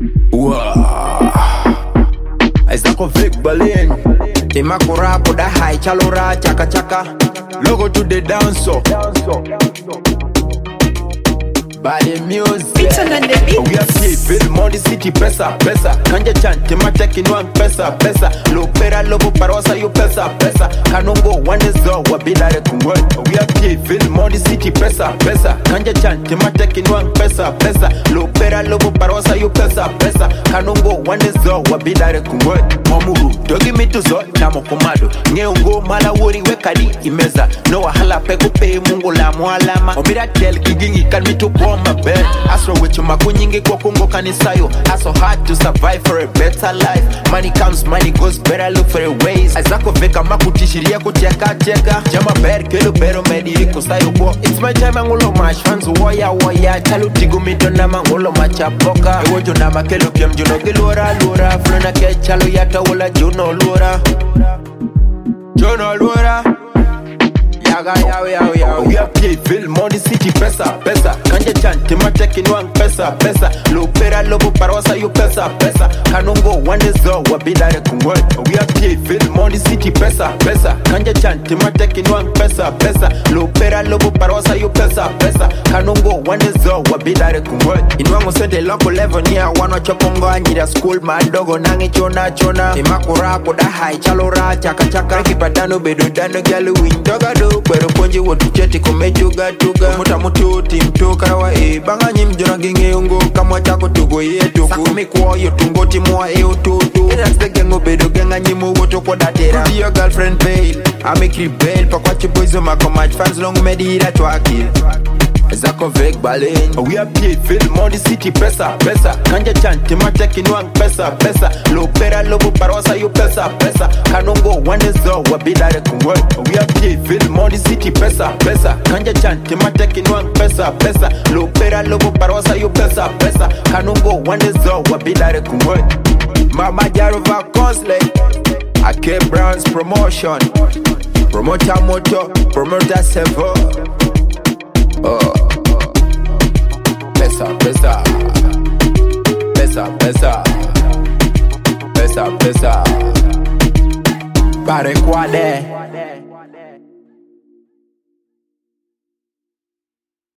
Aizako Vic Berlin Timakura koda hai chalora chaka chaka Logo to the dance Body music We are here, Bill Money City pesa pesa Kanja chan, tima checking one pesa pesa Lopera lobo parosa you pesa pesa Kanongo one is zo, wabila rekungwe We are here, Bill Money City pesa pesa Kanja chan, tima checking one pesa pesa Lopera lobo parosa you pesa pesa Kanongo one is zo, wabila rekungwe Momuru, dogi mitu zo, chamo komado Ngeungo mala wori wekali imeza No wahala peko pe mungu la mualama Omira tel kigingi kan mitu kwa my bed. Astro with you makunyingi kwa kungo kanisayo. Hustle hard to survive for a better life. Money comes, money goes, better look for the ways. Aizako veka makutishiria kucheka cheka. Jama bed, kelo bero mediri kusayo kwa. It's my time angulo mash, fans waya waya. Chalu tigu mito na mangulo machapoka. Ewojo na makelo pia mjuno gilura lura. Flona ke chalo yata wala juno lura. Juno lura. We are Payville, Money City, pesa, pesa Kanja chan, tima checking one pesa, pesa Lopera lobo parosa you pesa, pesa Kanongo one is zo, wabila rekungwe We are Payville, Money City, pesa, pesa Kanja chan, tima checking one pesa, pesa Lopera lobo parosa you pesa, pesa Kanongo one is zo, wabila rekungwe Inwango sende loko level niya Wano chokongo anjira school madogo nangi chona chona Timakura koda hai chalora chaka chaka Kipadano bedo dano gyalu windoga do Pero ponji wotu cheti kumechuga tuga Muta mututi mtuka wa banga nyimjona ginge ungo Kamwa chako tugo yetu Sakumi kwa yotu ngoti mwa tutu That's gengo bedo genga nyimu woto kwa datera Rudy your girlfriend bail I make you bail Pa kwa chiboizo mako match fans long medira chwakil Zako Vic Berlin We are Payville, Money City, pesa, pesa Kanja chan, tima checking one pesa, pesa Lopera lobo parosa you pesa, pesa Kanongo one is zo, wabila rekungwe We are Payville, Money City, pesa, pesa Kanja chan, tima checking one pesa, pesa Lopera lobo parosa you pesa, pesa Kanongo one is zo, wabila rekungwe Mama Jarova Consley Ake Brown's promotion Promoter Moto, Promoter Sevo Pesa, pesa Pesa, pesa Pesa, pesa Pare kwade